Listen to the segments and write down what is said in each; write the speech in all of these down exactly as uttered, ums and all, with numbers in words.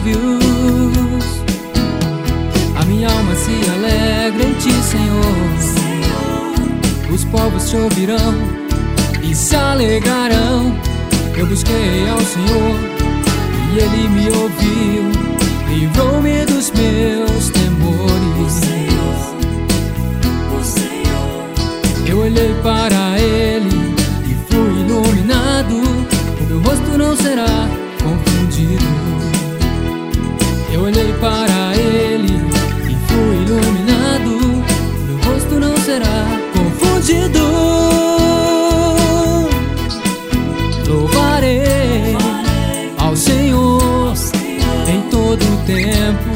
lábios. A minha alma se alegra em ti, Senhor. Os povos te ouvirão e se alegrarão. Eu busquei ao Senhor e Ele me ouviu, livrou-me dos meus temores. Eu olhei para Ele e fui iluminado. O meu rosto não será confundido. Eu olhei para Ele e fui iluminado. O meu rosto não será confundido. Louvarei ao Senhor em todo o tempo.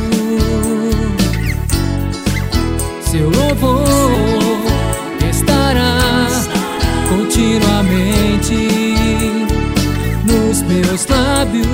Seu louvor estará continuamente nos meus lábios.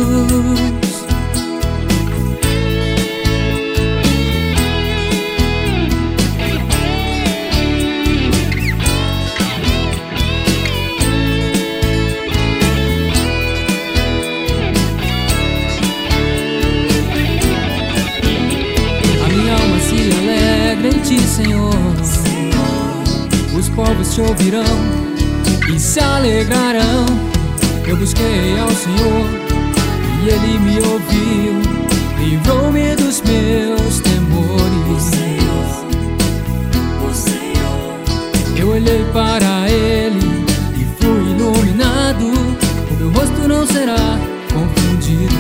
Em ti, Senhor, os povos te ouvirão e se alegrarão. Eu busquei ao Senhor e Ele me ouviu, livrou-me dos meus temores. Eu olhei para Ele e fui iluminado. O meu rosto não será confundido.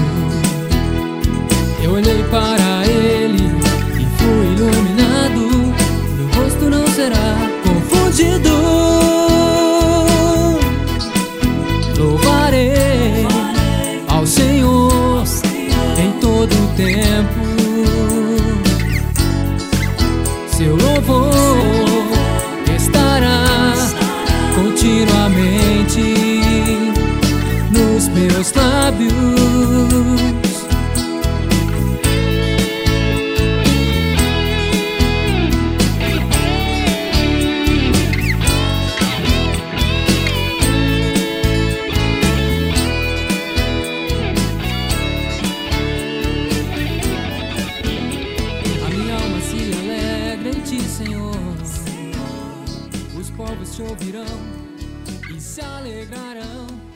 Eu olhei para Ele e fui iluminado. Meu rosto não será confundido. Louvarei ao Senhor em todo o tempo. Seu louvor estará continuamente nos meus lábios. Senhor, os povos te ouvirão e se alegrarão.